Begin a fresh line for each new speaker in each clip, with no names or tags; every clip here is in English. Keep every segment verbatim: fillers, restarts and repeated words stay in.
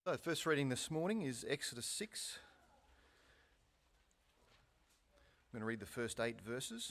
So, first reading this morning is Exodus six. I'm going to read the first eight verses.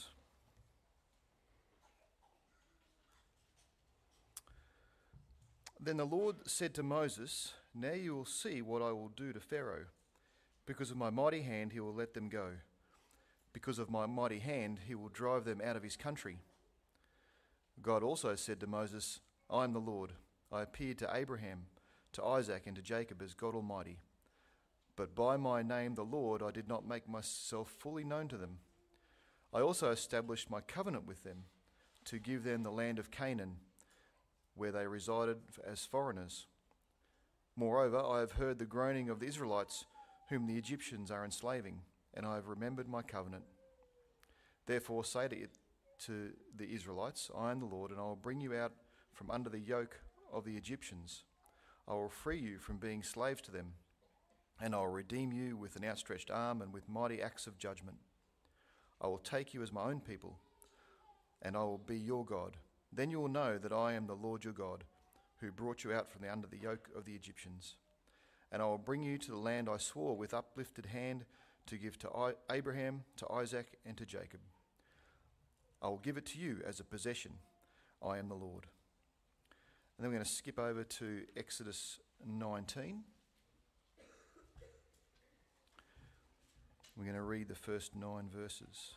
Then the Lord said to Moses, "Now you will see what I will do to Pharaoh. Because of my mighty hand he will let them go. Because of my mighty hand he will drive them out of his country." God also said to Moses, "I am the Lord. I appeared to Abraham, to Isaac and to Jacob as God Almighty. But by my name the Lord I did not make myself fully known to them. I also established my covenant with them to give them the land of Canaan, where they resided as foreigners. Moreover, I have heard the groaning of the Israelites, whom the Egyptians are enslaving, and I have remembered my covenant. Therefore say to, it, to the Israelites, I am the Lord, and I will bring you out from under the yoke of the Egyptians. I will free you from being slaves to them, and I will redeem you with an outstretched arm and with mighty acts of judgment. I will take you as my own people, and I will be your God. Then you will know that I am the Lord your God, who brought you out from the under the yoke of the Egyptians. And I will bring you to the land I swore with uplifted hand to give to I- Abraham, to Isaac, and to Jacob. I will give it to you as a possession. I am the Lord." And then we're going to skip over to Exodus nineteen. We're going to read the first nine verses.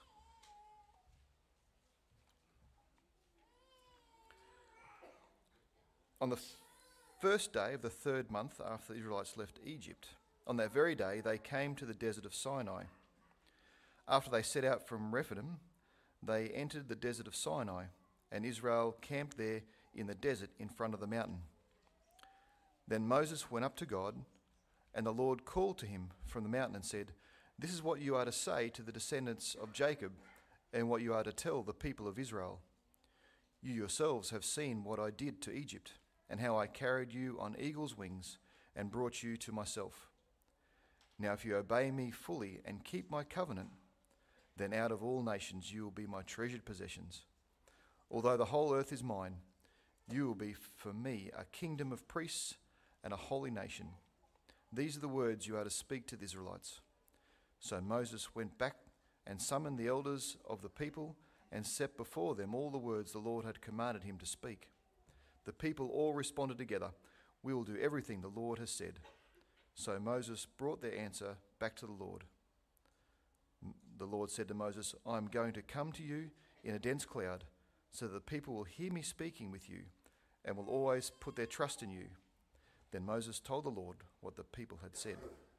On the first day of the third month after the Israelites left Egypt, on that very day they came to the desert of Sinai. After they set out from Rephidim, they entered the desert of Sinai, and Israel camped there in the desert in front of the mountain. Then Moses went up to God, and the Lord called to him from the mountain and said, "This is what you are to say to the descendants of Jacob, and what you are to tell the people of Israel. You yourselves have seen what I did to Egypt, and how I carried you on eagle's wings and brought you to myself. Now if you obey me fully and keep my covenant, then out of all nations you will be my treasured possessions. Although the whole earth is mine, you will be for me a kingdom of priests and a holy nation. These are the words you are to speak to the Israelites." So Moses went back and summoned the elders of the people and set before them all the words the Lord had commanded him to speak. The people all responded together, "We will do everything the Lord has said." So Moses brought their answer back to the Lord. The Lord said to Moses, "I am going to come to you in a dense cloud, so that the people will hear me speaking with you and will always put their trust in you." Then Moses told the Lord what the people had said.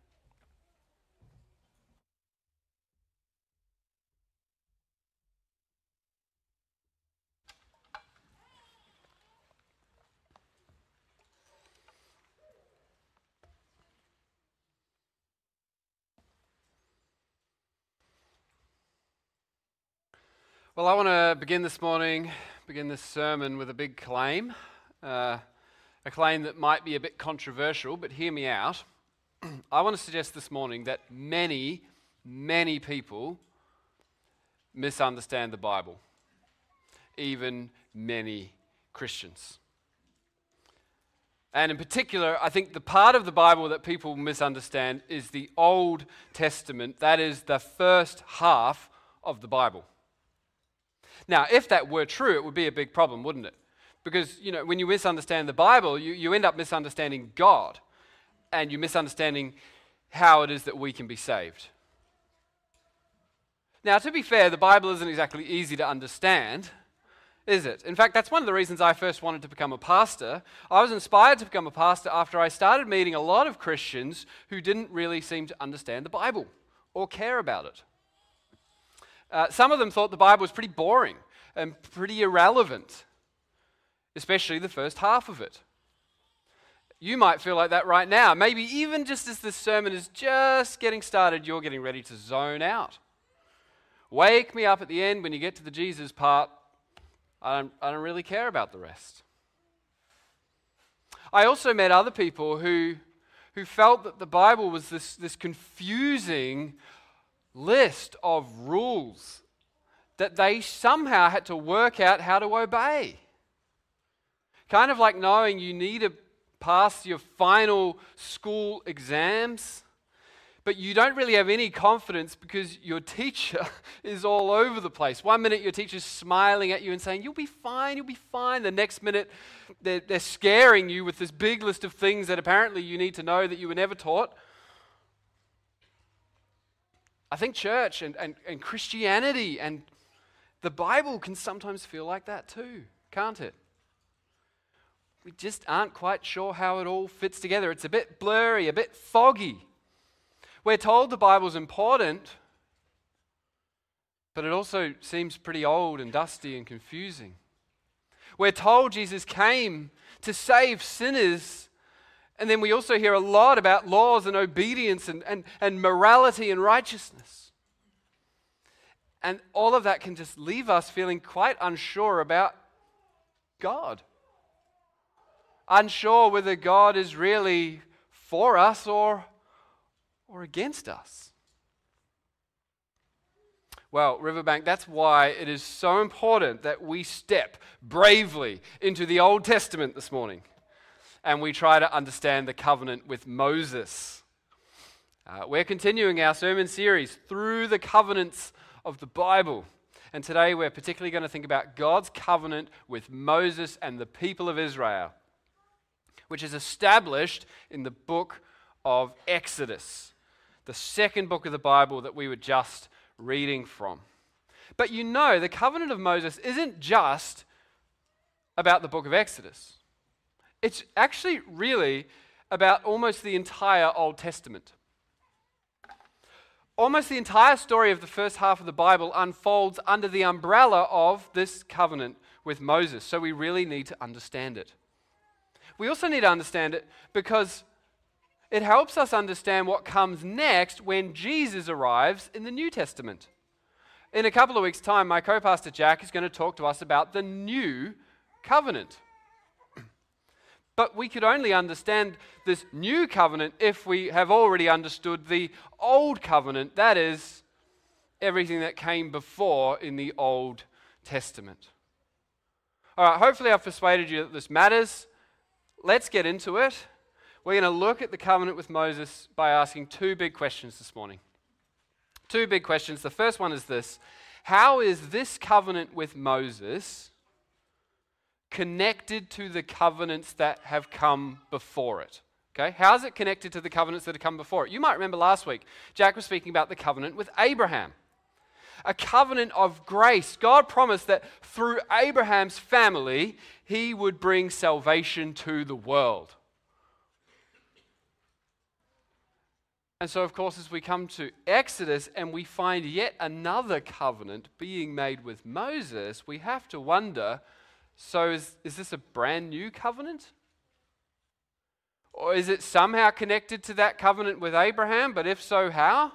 Well, I want to begin this morning, begin this sermon with a big claim, uh, a claim that might be a bit controversial, but hear me out. I want to suggest this morning that many, many people misunderstand the Bible, even many Christians. And in particular, I think the part of the Bible that people misunderstand is the Old Testament, that is the first half of the Bible. Now, if that were true, it would be a big problem, wouldn't it? Because, you know, when you misunderstand the Bible, you, you end up misunderstanding God, and you're misunderstanding how it is that we can be saved. Now, to be fair, the Bible isn't exactly easy to understand, is it? In fact, that's one of the reasons I first wanted to become a pastor. I was inspired to become a pastor after I started meeting a lot of Christians who didn't really seem to understand the Bible or care about it. Uh, some of them thought the Bible was pretty boring and pretty irrelevant, especially the first half of it. You might feel like that right now. Maybe even just as this sermon is just getting started, you're getting ready to zone out. Wake me up at the end when you get to the Jesus part. I don't, I don't really care about the rest. I also met other people who, who felt that the Bible was this, this confusing list of rules that they somehow had to work out how to obey. Kind of like knowing you need a pass your final school exams, but you don't really have any confidence because your teacher is all over the place. One minute your teacher's smiling at you and saying, you'll be fine, you'll be fine. The next minute they're, they're scaring you with this big list of things that apparently you need to know that you were never taught. I think church and, and, and Christianity and the Bible can sometimes feel like that too, can't it? We just aren't quite sure how it all fits together. It's a bit blurry, a bit foggy. We're told the Bible's important, but it also seems pretty old and dusty and confusing. We're told Jesus came to save sinners, and then we also hear a lot about laws and obedience and, and, and morality and righteousness. And all of that can just leave us feeling quite unsure about God. Unsure whether God is really for us or or against us. Well, Riverbank, that's why it is so important that we step bravely into the Old Testament this morning and we try to understand the covenant with Moses. Uh, we're continuing our sermon series through the covenants of the Bible. And today we're particularly going to think about God's covenant with Moses and the people of Israel, which is established in the book of Exodus, the second book of the Bible that we were just reading from. But you know, the covenant of Moses isn't just about the book of Exodus. It's actually really about almost the entire Old Testament. Almost the entire story of the first half of the Bible unfolds under the umbrella of this covenant with Moses, so we really need to understand it. We also need to understand it because it helps us understand what comes next when Jesus arrives in the New Testament. In a couple of weeks' time, my co-pastor Jack is going to talk to us about the new covenant. But we could only understand this new covenant if we have already understood the old covenant, that is, everything that came before in the Old Testament. All right, hopefully I've persuaded you that this matters. Let's get into it. We're going to look at the covenant with Moses by asking two big questions this morning. Two big questions. The first one is this: how is this covenant with Moses connected to the covenants that have come before it? Okay, how is it connected to the covenants that have come before it? You might remember last week, Jack was speaking about the covenant with Abraham. A covenant of grace. God promised that through Abraham's family, he would bring salvation to the world. And so, of course, as we come to Exodus and we find yet another covenant being made with Moses, we have to wonder, so is, is this a brand new covenant? Or is it somehow connected to that covenant with Abraham? But if so, how?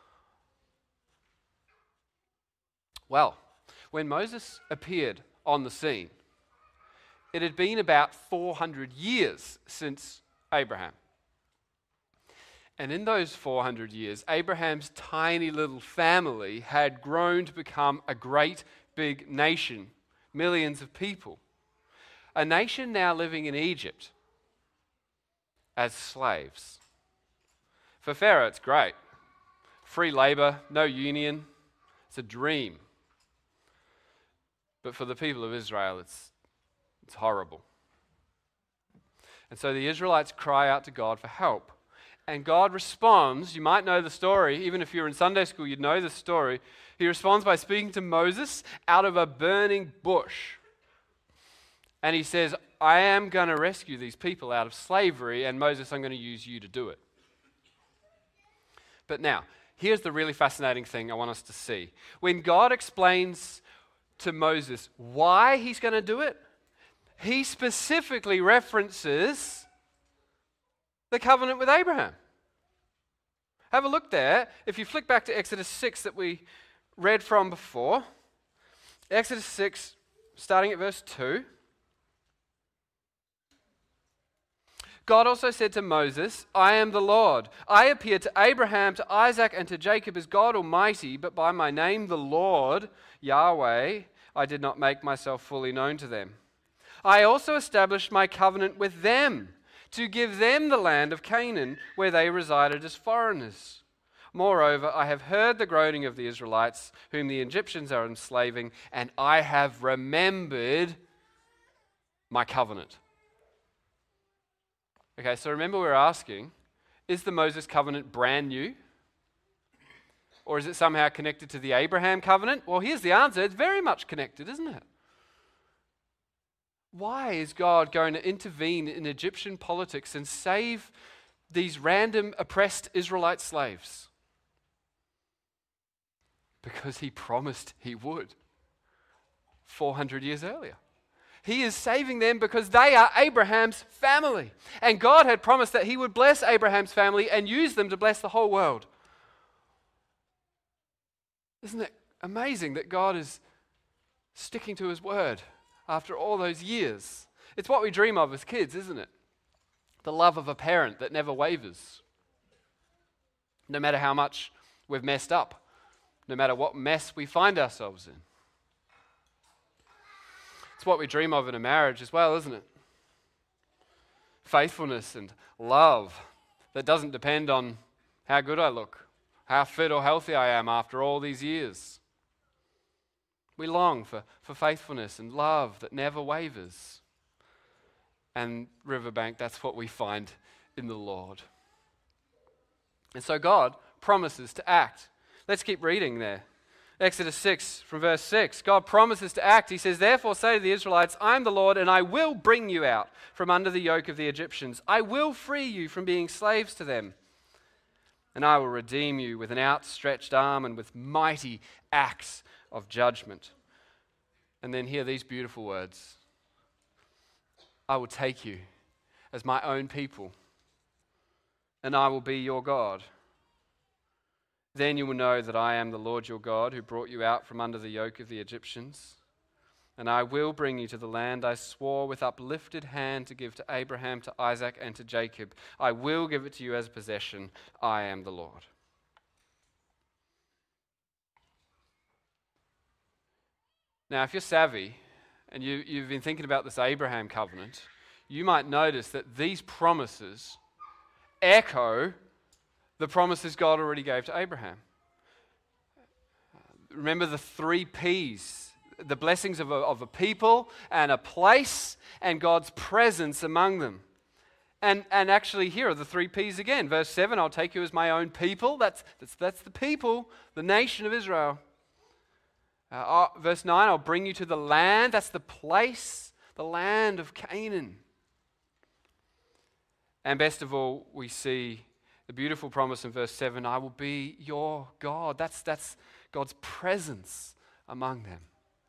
Well, when Moses appeared on the scene, it had been about four hundred years since Abraham. And in those four hundred years, Abraham's tiny little family had grown to become a great big nation, millions of people. A nation now living in Egypt as slaves. For Pharaoh, it's great. Free labor, no union. It's a dream. But for the people of Israel, it's, it's horrible. And so the Israelites cry out to God for help. And God responds. You might know the story. Even if you're in Sunday school, you'd know the story. He responds by speaking to Moses out of a burning bush. And he says, I am going to rescue these people out of slavery, and Moses, I'm going to use you to do it. But now, here's the really fascinating thing I want us to see. When God explains to Moses why he's going to do it, he specifically references the covenant with Abraham. Have a look there. If you flick back to Exodus six that we read from before, Exodus six, starting at verse two. God also said to Moses, I am the Lord. I appeared to Abraham, to Isaac, and to Jacob as God Almighty, but by my name, the Lord, Yahweh, I did not make myself fully known to them. I also established my covenant with them, to give them the land of Canaan where they resided as foreigners. Moreover, I have heard the groaning of the Israelites, whom the Egyptians are enslaving, and I have remembered my covenant. Okay, so remember we're asking, is the Moses covenant brand new? Or is it somehow connected to the Abraham covenant? Well, here's the answer. It's very much connected, isn't it? Why is God going to intervene in Egyptian politics and save these random oppressed Israelite slaves? Because he promised he would four hundred years earlier. He is saving them because they are Abraham's family. And God had promised that he would bless Abraham's family and use them to bless the whole world. Isn't it amazing that God is sticking to his word after all those years? It's what we dream of as kids, isn't it? The love of a parent that never wavers. No matter how much we've messed up. No matter what mess we find ourselves in. It's what we dream of in a marriage as well, isn't it? Faithfulness and love that doesn't depend on how good I look, how fit or healthy I am after all these years. We long for, for faithfulness and love that never wavers. And Riverbank, that's what we find in the Lord. And so God promises to act. Let's keep reading there. Exodus six, from verse six. God promises to act. He says, therefore say to the Israelites, I am the Lord, and I will bring you out from under the yoke of the Egyptians. I will free you from being slaves to them. And I will redeem you with an outstretched arm and with mighty acts of judgment. And then hear these beautiful words. I will take you as my own people, and I will be your God. Then you will know that I am the Lord your God who brought you out from under the yoke of the Egyptians. And I will bring you to the land I swore with uplifted hand to give to Abraham, to Isaac, and to Jacob. I will give it to you as a possession. I am the Lord. Now, if you're savvy and you, you've been thinking about this Abraham covenant, you might notice that these promises echo the promises God already gave to Abraham. Remember the three P's, the blessings of a, of a people and a place and God's presence among them. And, and actually here are the three P's again. Verse seven, I'll take you as my own people. That's, that's, that's the people, the nation of Israel. Uh, verse nine, I'll bring you to the land. That's the place, the land of Canaan. And best of all, we see the beautiful promise in verse seven, I will be your God. That's, that's God's presence among them.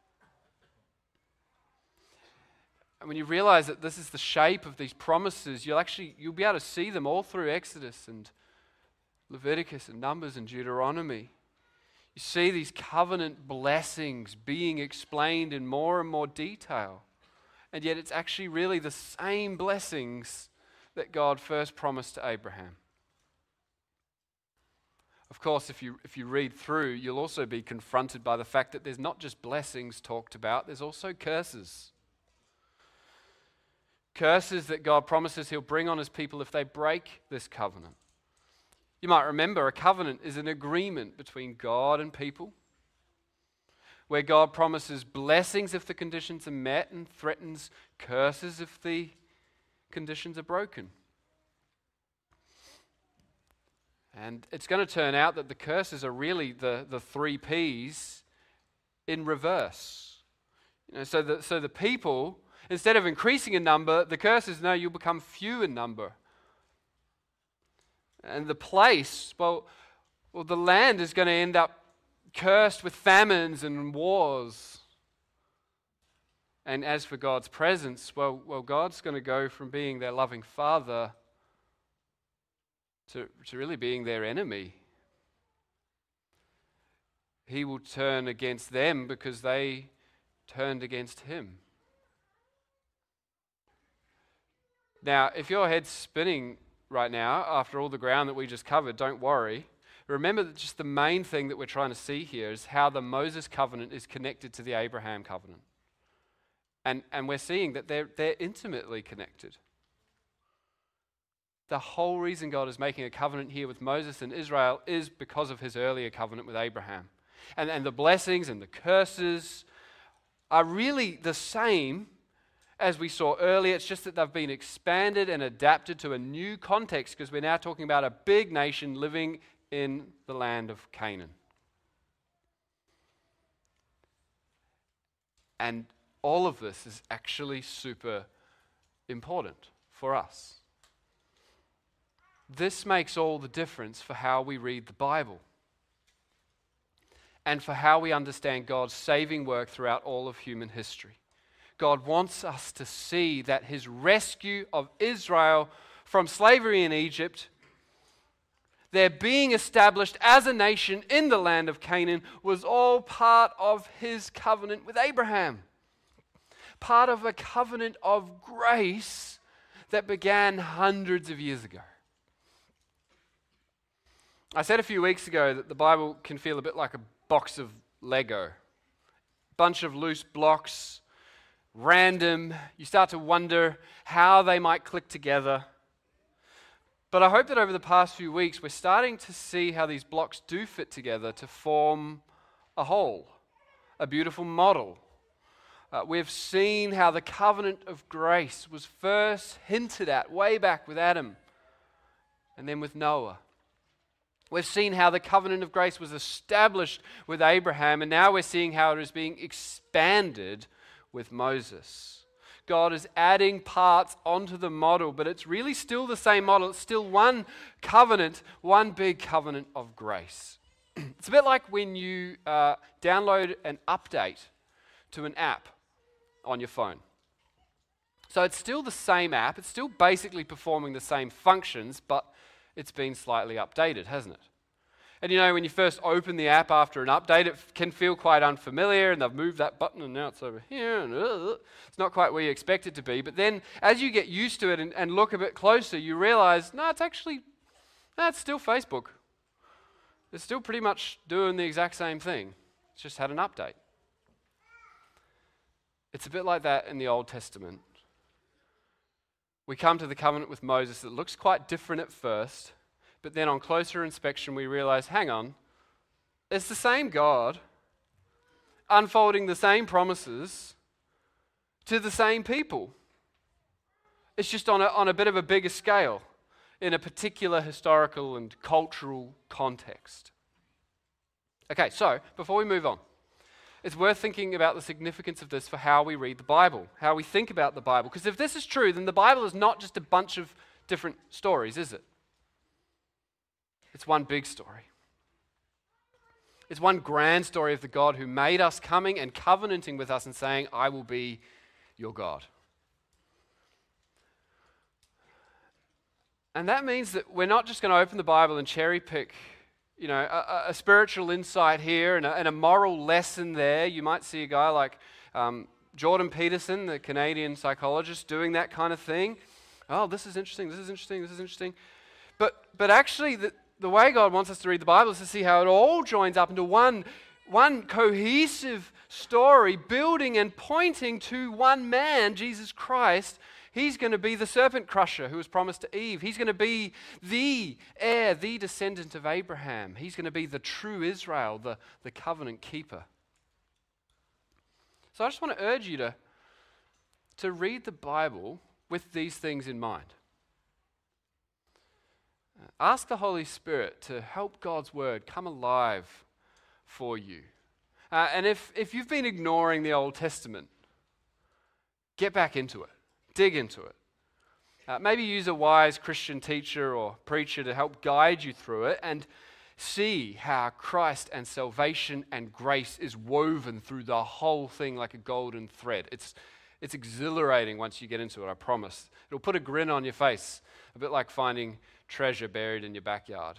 And when you realize that this is the shape of these promises, you'll actually, you'll be able to see them all through Exodus and Leviticus and Numbers and Deuteronomy. You see these covenant blessings being explained in more and more detail. And yet it's actually really the same blessings that God first promised to Abraham. Of course, if you, if you read through, you'll also be confronted by the fact that there's not just blessings talked about, there's also curses. Curses that God promises he'll bring on his people if they break this covenant. You might remember a covenant is an agreement between God and people, where God promises blessings if the conditions are met and threatens curses if the conditions are broken. And it's going to turn out that the curses are really the, the three P's in reverse. You know, so the, so the people, instead of increasing in number, the curse is, no, you'll become few in number. And the place, well, well, the land is going to end up cursed with famines and wars. And as for God's presence, well, well, God's going to go from being their loving Father to, to really being their enemy. He will turn against them because they turned against him. Now, if your head's spinning right now after all the ground that we just covered, don't worry. Remember that just the main thing that we're trying to see here is how the Moses covenant is connected to the Abraham covenant. And, and we're seeing that they're, they're intimately connected. The whole reason God is making a covenant here with Moses and Israel is because of his earlier covenant with Abraham. And, and the blessings and the curses are really the same as we saw earlier. It's just that they've been expanded and adapted to a new context because we're now talking about a big nation living in the land of Canaan. And all of this is actually super important for us. This makes all the difference for how we read the Bible and for how we understand God's saving work throughout all of human history. God wants us to see that his rescue of Israel from slavery in Egypt, their being established as a nation in the land of Canaan, was all part of his covenant with Abraham. Part of a covenant of grace that began hundreds of years ago. I said a few weeks ago that the Bible can feel a bit like a box of Lego. Bunch of loose blocks, random. You start to wonder how they might click together. But I hope that over the past few weeks we're starting to see how these blocks do fit together to form a whole, a beautiful model. Uh, we've seen how the covenant of grace was first hinted at way back with Adam and then with Noah. We've seen how the covenant of grace was established with Abraham, and now we're seeing how it is being expanded with Moses. God is adding parts onto the model, but it's really still the same model. It's still one covenant, one big covenant of grace. It's a bit like when you uh, download an update to an app on your phone. So it's still the same app, it's still basically performing the same functions, but it's been slightly updated, hasn't it? And you know, when you first open the app after an update, it can feel quite unfamiliar, and they've moved that button and now it's over here, and uh, it's not quite where you expect it to be. But then as you get used to it and, and look a bit closer, you realize, no, it's actually, no, it's still Facebook. It's still pretty much doing the exact same thing. It's just had an update. It's a bit like that in the Old Testament. We come to the covenant with Moses that looks quite different at first, but then on closer inspection we realize, hang on, it's the same God unfolding the same promises to the same people. It's just on a, on a bit of a bigger scale in a particular historical and cultural context. Okay, so before we move on, it's worth thinking about the significance of this for how we read the Bible, how we think about the Bible. Because if this is true, then the Bible is not just a bunch of different stories, is it? It's one big story. It's one grand story of the God who made us, coming and covenanting with us and saying, I will be your God. And that means that we're not just going to open the Bible and cherry pick You know, a, a spiritual insight here and a, and a moral lesson there. You might see a guy like um, Jordan Peterson, the Canadian psychologist, doing that kind of thing. Oh, this is interesting, this is interesting, this is interesting. But but actually, the, the way God wants us to read the Bible is to see how it all joins up into one, one cohesive story, building and pointing to one man, Jesus Christ. He's going to be the serpent crusher who was promised to Eve. He's going to be the heir, the descendant of Abraham. He's going to be the true Israel, the, the covenant keeper. So I just want to urge you to, to read the Bible with these things in mind. Ask the Holy Spirit to help God's word come alive for you. Uh, and if, if you've been ignoring the Old Testament, get back into it. Dig into it. Uh, maybe use a wise Christian teacher or preacher to help guide you through it and see how Christ and salvation and grace is woven through the whole thing like a golden thread. It's, it's exhilarating once you get into it, I promise. It'll put a grin on your face, a bit like finding treasure buried in your backyard.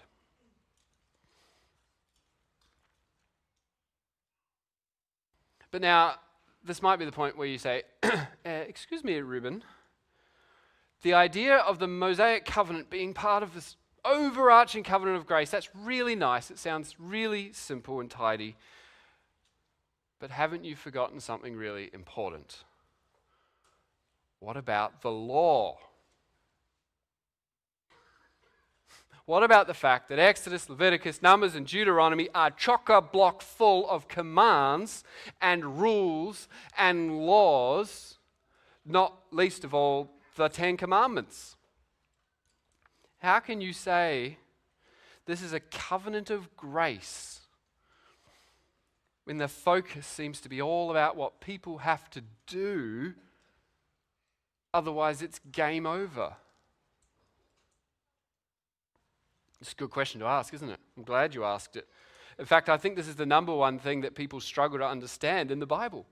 But now, this might be the point where you say, uh, excuse me, Ruben, the idea of the Mosaic covenant being part of this overarching covenant of grace, that's really nice. It sounds really simple and tidy. But haven't you forgotten something really important? What about the law? What about the fact that Exodus, Leviticus, Numbers, and Deuteronomy are chock-a-block full of commands and rules and laws, not least of all the Ten Commandments? How can you say this is a covenant of grace when the focus seems to be all about what people have to do, otherwise it's game over? It's a good question to ask, isn't it? I'm glad you asked it. In fact, I think this is the number one thing that people struggle to understand in the Bible.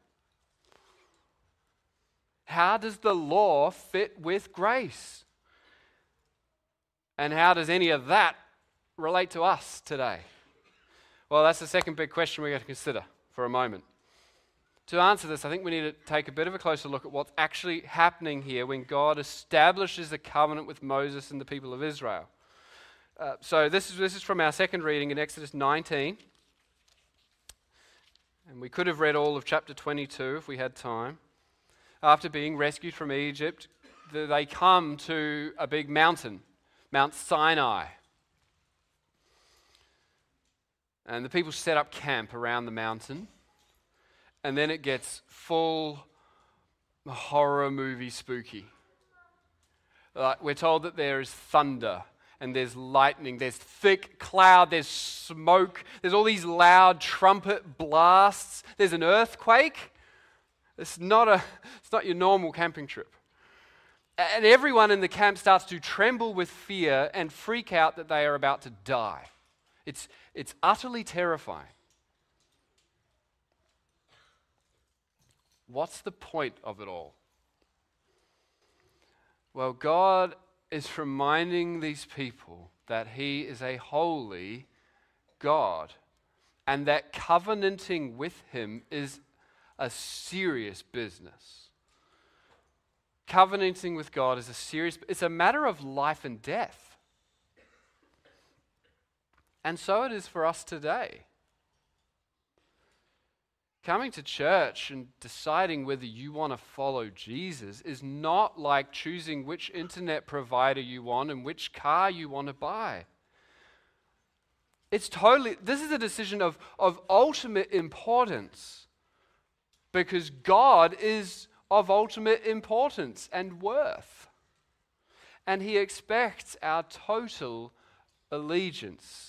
How does the law fit with grace? And how does any of that relate to us today? Well, that's the second big question we're going to consider for a moment. To answer this, I think we need to take a bit of a closer look at what's actually happening here when God establishes a covenant with Moses and the people of Israel. Uh, so this is, this is from our second reading in Exodus nineteen. And we could have read all of chapter twenty-two if we had time. After being rescued from Egypt, they come to a big mountain, Mount Sinai. And the people set up camp around the mountain. And then it gets full horror movie spooky. Uh, we're told that there is thunder and there's lightning, there's thick cloud, there's smoke, there's all these loud trumpet blasts, there's an earthquake. It's not a, it's not your normal camping trip. And everyone in the camp starts to tremble with fear and freak out that they are about to die. It's, it's utterly terrifying. What's the point of it all? Well, God is reminding these people that He is a holy God and that covenanting with Him is a serious business. Covenanting with God is a serious, it's a matter of life and death. And so it is for us today. Coming to church and deciding whether you want to follow Jesus is not like choosing which internet provider you want and which car you want to buy. It's totally, this is a decision of, of ultimate importance because God is of ultimate importance and worth. And He expects our total allegiance.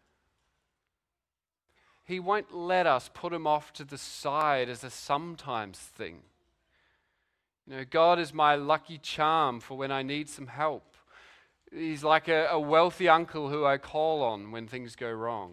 He won't let us put Him off to the side as a sometimes thing. You know, God is my lucky charm for when I need some help. He's like a, a wealthy uncle who I call on when things go wrong.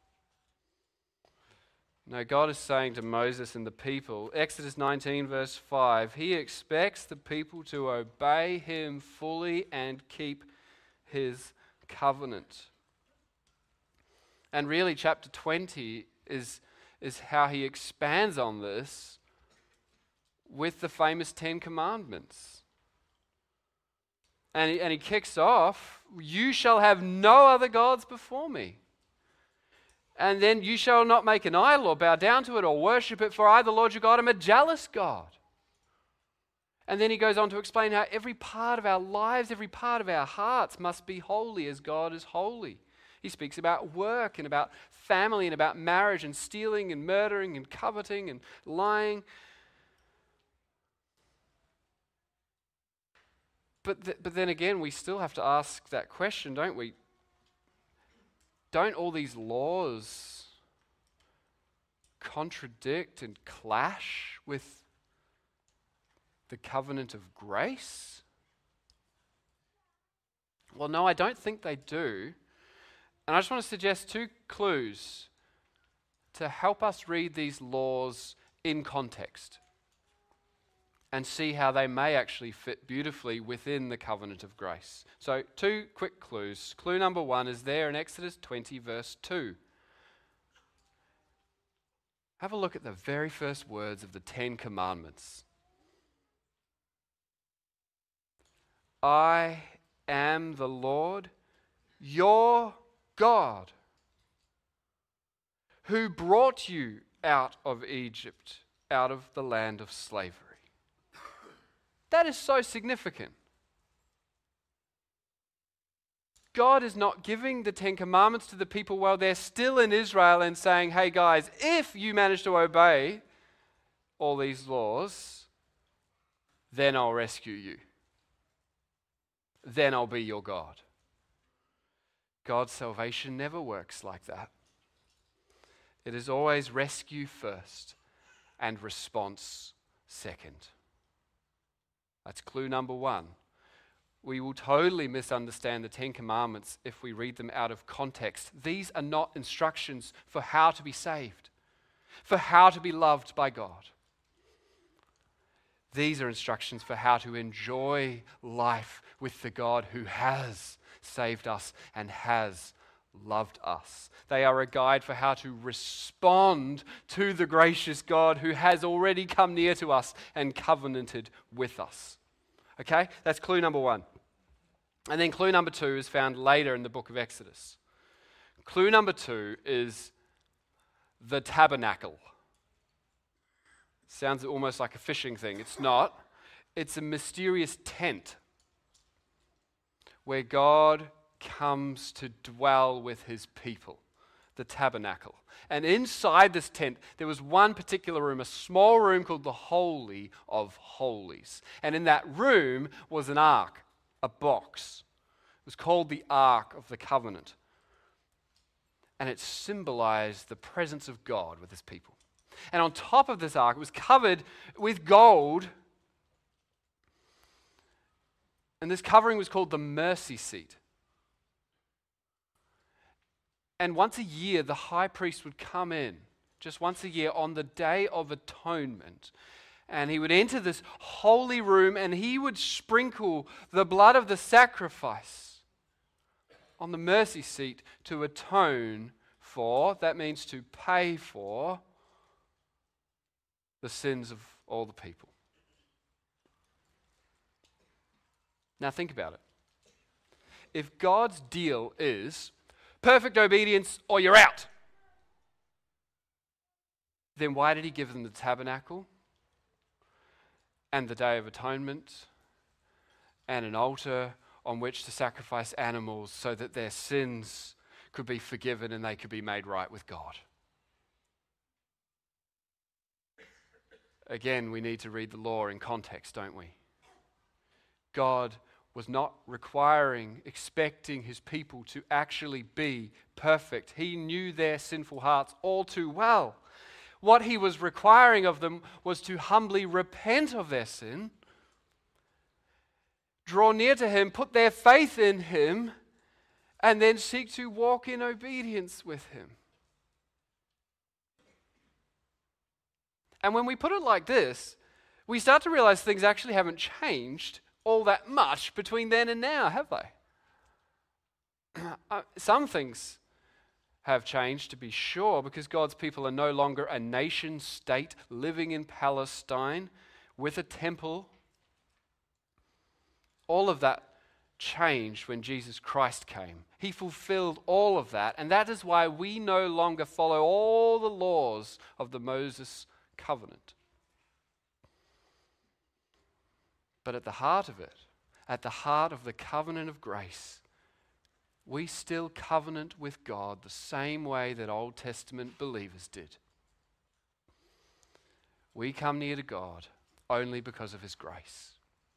No, God is saying to Moses and the people, Exodus nineteen verse five, He expects the people to obey Him fully and keep His covenant. And really, chapter twenty is, is how He expands on this with the famous Ten Commandments. And he, and he kicks off, you shall have no other gods before me. And then you shall not make an idol or bow down to it or worship it, for I, the Lord your God, am a jealous God. And then he goes on to explain how every part of our lives, every part of our hearts must be holy as God is holy. He speaks about work and about family and about marriage and stealing and murdering and coveting and lying. But, th- but then again, we still have to ask that question, don't we? Don't all these laws contradict and clash with the covenant of grace? Well, no, I don't think they do. And I just want to suggest two clues to help us read these laws in context and see how they may actually fit beautifully within the covenant of grace. So, two quick clues. Clue number one is there in Exodus twenty, verse two. Have a look at the very first words of the Ten Commandments. I am the Lord, your God, who brought you out of Egypt, out of the land of slavery. That is so significant. God is not giving the Ten Commandments to the people while they're still in Israel and saying, hey guys, if you manage to obey all these laws, then I'll rescue you. Then I'll be your God. God's salvation never works like that. It is always rescue first and response second. That's clue number one. We will totally misunderstand the Ten Commandments if we read them out of context. These are not instructions for how to be saved, for how to be loved by God. These are instructions for how to enjoy life with the God who has saved us and has loved us. They are a guide for how to respond to the gracious God who has already come near to us and covenanted with us. Okay, that's clue number one. And then clue number two is found later in the book of Exodus. Clue number two is the tabernacle. Sounds almost like a fishing thing. It's not. It's a mysterious tent where God comes to dwell with his people, the tabernacle. And inside this tent, there was one particular room, a small room called the Holy of Holies. And in that room was an ark, a box. It was called the Ark of the Covenant. And it symbolized the presence of God with his people. And on top of this ark, it was covered with gold. And this covering was called the mercy seat. And once a year, the high priest would come in, just once a year, on the Day of Atonement. And he would enter this holy room and he would sprinkle the blood of the sacrifice on the mercy seat to atone for, that means to pay for, the sins of all the people. Now think about it. If God's deal is perfect obedience or you're out, then why did he give them the tabernacle and the Day of Atonement and an altar on which to sacrifice animals so that their sins could be forgiven and they could be made right with God? Again, we need to read the law in context, don't we? God was not requiring, expecting his people to actually be perfect. He knew their sinful hearts all too well. What he was requiring of them was to humbly repent of their sin, draw near to him, put their faith in him, and then seek to walk in obedience with him. And when we put it like this, we start to realize things actually haven't changed all that much between then and now, have they? uh, some things have changed, to be sure, because God's people are no longer a nation state living in Palestine with a temple. All of that changed when Jesus Christ came. He fulfilled all of that, and that is why we no longer follow all the laws of the Moses covenant. But at the heart of it, at the heart of the covenant of grace, we still covenant with God the same way that Old Testament believers did. We come near to God only because of his grace.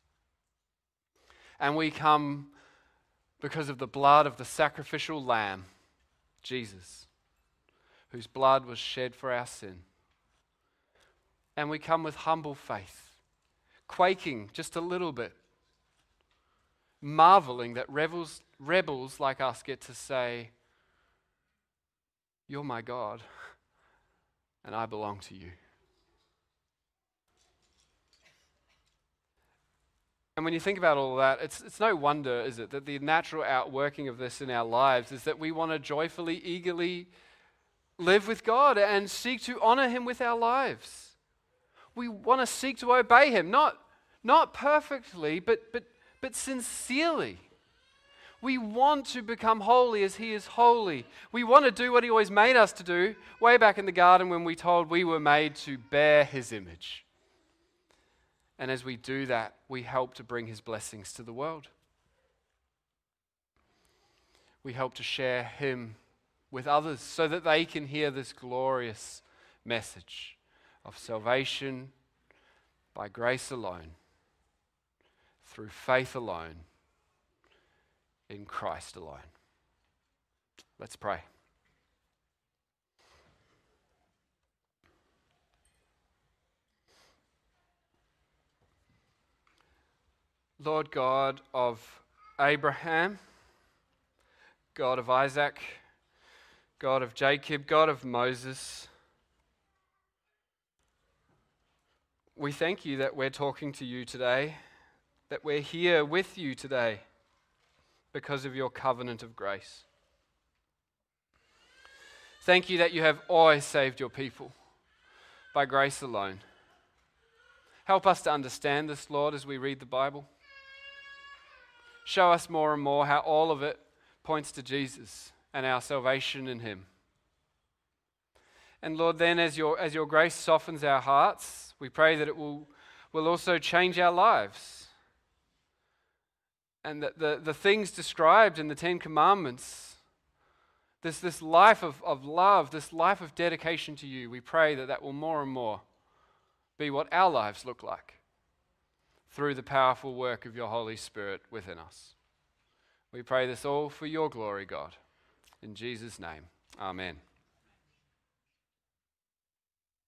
And we come because of the blood of the sacrificial lamb, Jesus, whose blood was shed for our sin. And we come with humble faith, quaking just a little bit, marveling that rebels, rebels like us get to say, "You're my God, and I belong to you." And when you think about all of that, it's, it's no wonder, is it, that the natural outworking of this in our lives is that we want to joyfully, eagerly live with God and seek to honor him with our lives. We want to seek to obey him, not, not perfectly, but, but, but sincerely. We want to become holy as he is holy. We want to do what he always made us to do, way back in the garden when we told we were made to bear his image. And as we do that, we help to bring his blessings to the world. we help to share him with others so that they can hear this glorious message of salvation by grace alone, through faith alone, in Christ alone. Let's pray. Lord God of Abraham, God of Isaac, God of Jacob, God of Moses, we thank you that we're talking to you today, that we're here with you today because of your covenant of grace. Thank you that you have always saved your people by grace alone. Help us to understand this, Lord, as we read the Bible. Show us more and more how all of it points to Jesus and our salvation in him. And Lord, then as your, as your grace softens our hearts, we pray that it will, will also change our lives. And that the, the things described in the Ten Commandments, this, this life of, of love, this life of dedication to you, we pray that that will more and more be what our lives look like through the powerful work of your Holy Spirit within us. We pray this all for your glory, God. In Jesus' name, amen.